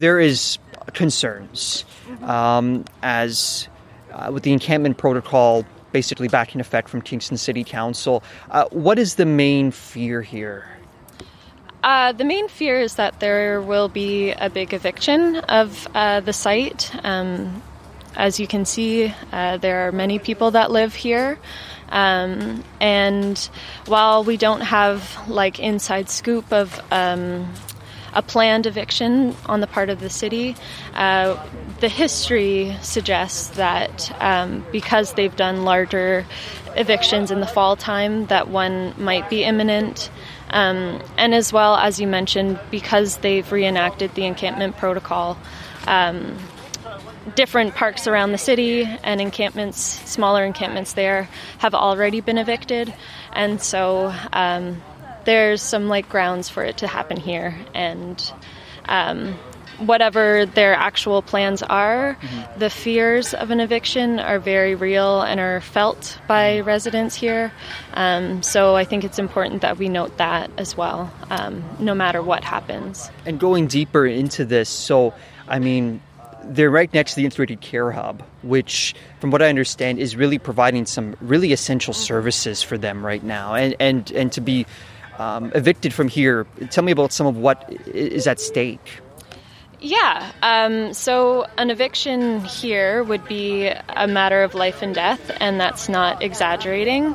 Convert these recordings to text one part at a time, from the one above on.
There is concerns as with the encampment protocol basically back in effect from Kingston City Council. What is the main fear here? The main fear is that there will be a big eviction of the site. As you can see, there are many people that live here. And while we don't have inside scoop of a planned eviction on the part of the city, the history suggests that because they've done larger evictions in the fall time, that one might be imminent. And as well, as you mentioned, because they've reenacted the encampment protocol, different parks around the city and encampments, smaller encampments there, have already been evicted. And so there's some grounds for it to happen here. And whatever their actual plans are, the fears of an eviction are very real and are felt by residents here. So I think it's important that we note that as well, no matter what happens. And going deeper into this, so, they're right next to the Integrated Care Hub, which, from what I understand, is really providing some really essential services for them right now. And to be evicted from here, tell me about some of what is at stake. Yeah, so an eviction here would be a matter of life and death, and that's not exaggerating.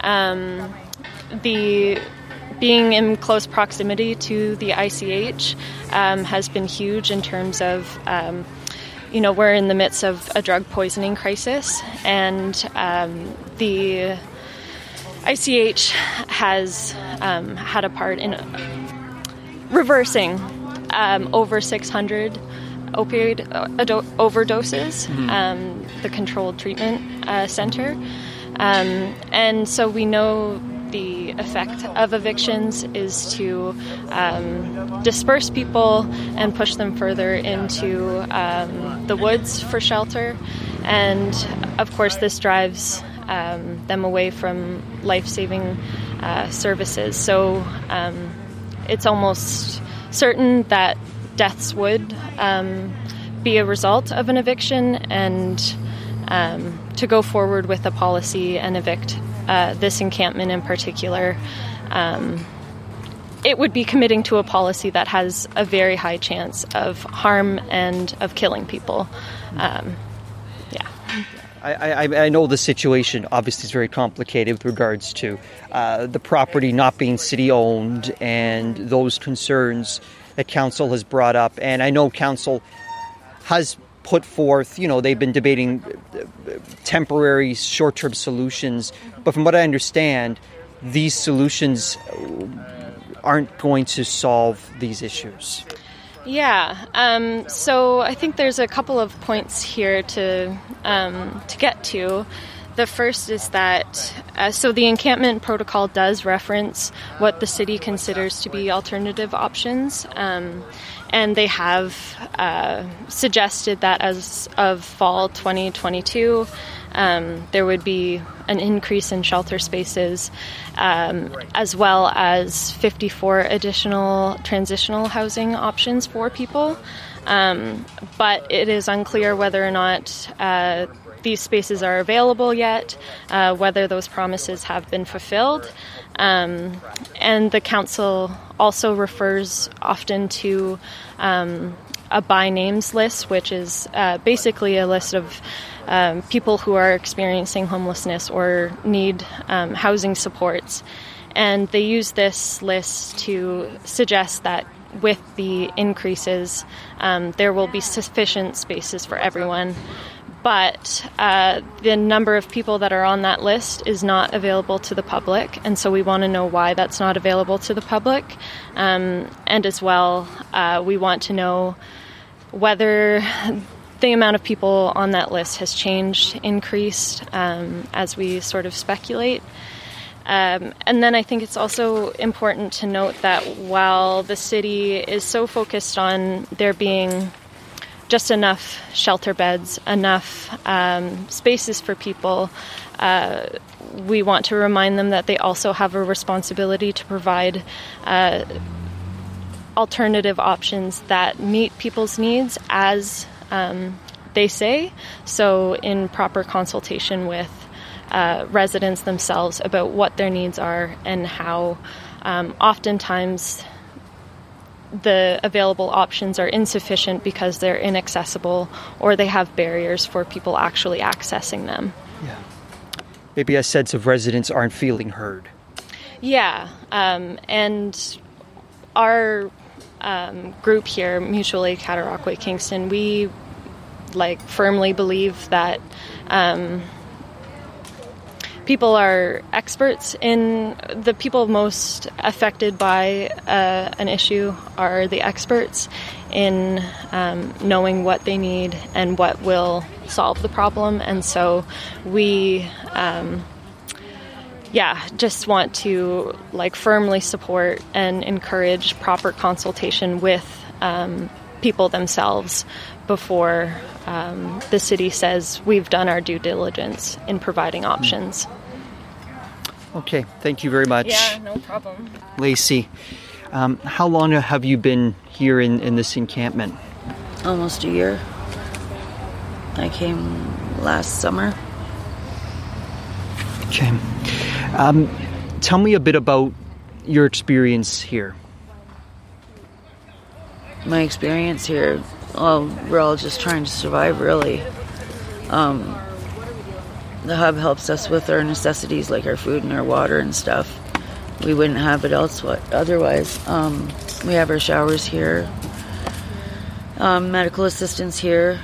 Being in close proximity to the ICH has been huge in terms of, we're in the midst of a drug poisoning crisis, and the ICH has had a part in reversing over 600 opioid overdoses, the controlled treatment center. And so we know the effect of evictions is to disperse people and push them further into the woods for shelter. And of course, this drives them away from life-saving services. So it's almost certain that deaths would be a result of an eviction, and to go forward with a policy and evict this encampment in particular, it would be committing to a policy that has a very high chance of harm and of killing people. I know the situation obviously is very complicated with regards to the property not being city-owned and those concerns that Council has brought up. And I know Council has put forth, they've been debating temporary short-term solutions. But from what I understand, these solutions aren't going to solve these issues. Yeah, so I think there's a couple of points here to get to. The first is that, so the encampment protocol does reference what the city considers to be alternative options, and they have suggested that as of fall 2022, there would be an increase in shelter spaces, as well as 54 additional transitional housing options for people. But it is unclear whether or not these spaces are available yet, whether those promises have been fulfilled. And the council also refers often to a by names list, which is basically a list of people who are experiencing homelessness or need housing supports. And they use this list to suggest that with the increases, there will be sufficient spaces for everyone. But the number of people that are on that list is not available to the public, and so we want to know why that's not available to the public. And as well, we want to know whether the amount of people on that list has changed, increased, as we sort of speculate. And then I think it's also important to note that while the city is so focused on there being just enough shelter beds, enough spaces for people, we want to remind them that they also have a responsibility to provide alternative options that meet people's needs as they say, so in proper consultation with residents themselves about what their needs are and how oftentimes the available options are insufficient because they're inaccessible or they have barriers for people actually accessing them. Yeah. Maybe a sense of residents aren't feeling heard. Yeah, and our group here, Mutual Aid Cataraqui Kingston, we firmly believe that people are experts in the people most affected by an issue are the experts in knowing what they need and what will solve the problem. And so we just want to firmly support and encourage proper consultation with people themselves before the city says we've done our due diligence in providing options. Okay, thank you very much. Yeah, no problem. Lacey, how long have you been here in this encampment? Almost a year. I came last summer. Okay. Tell me a bit about your experience here. My experience here, we're all just trying to survive, really. The hub helps us with our necessities, like our food and our water and stuff. We wouldn't have it otherwise. We have our showers here, medical assistance here.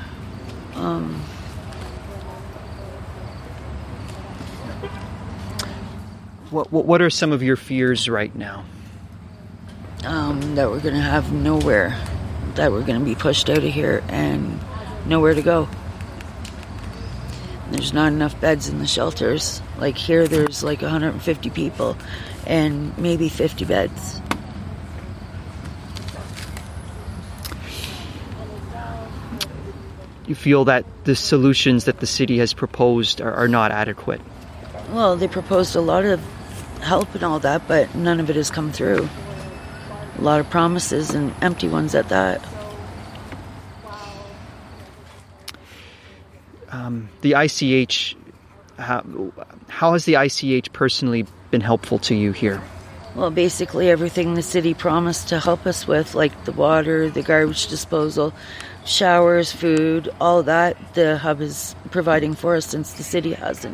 What are some of your fears right now? That we're going to have nowhere, that we're going to be pushed out of here and nowhere to go. There's not enough beds in the shelters. Like here, there's 150 people and maybe 50 beds. You feel that the solutions that the city has proposed are not adequate? Well, they proposed a lot of help and all that, but none of it has come through. A lot of promises and empty ones at that. The ICH, how has the ICH personally been helpful to you here? Well, basically everything the city promised to help us with, like the water, the garbage disposal, showers, food, all that, the hub is providing for us since the city hasn't.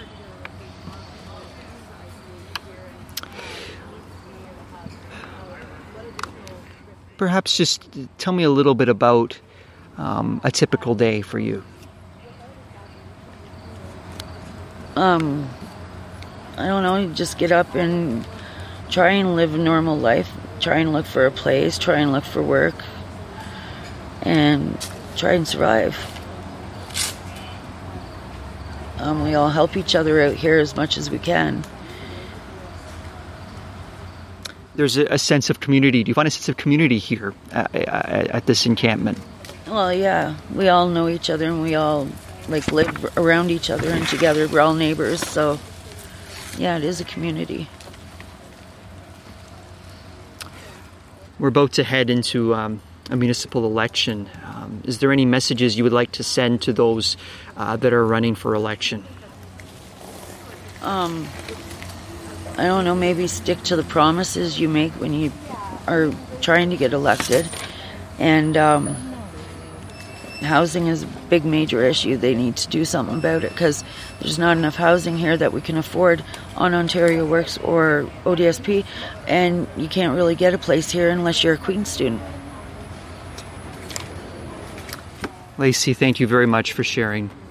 Perhaps just tell me a little bit about a typical day for you. I don't know, you just get up and try and live a normal life, try and look for a place, try and look for work, and try and survive. We all help each other out here as much as we can. There's a sense of community. Do you find a sense of community here at this encampment? Well, yeah, we all know each other and we all live around each other and together. We're all neighbors, so yeah, it is a community. We're about to head into a municipal election. Is there any messages you would like to send to those that are running for election? I don't know, maybe stick to the promises you make when you are trying to get elected. And housing is a big major issue. They need to do something about it because there's not enough housing here that we can afford on Ontario Works or ODSP, and you can't really get a place here unless you're a Queen's student. Lacey, thank you very much for sharing.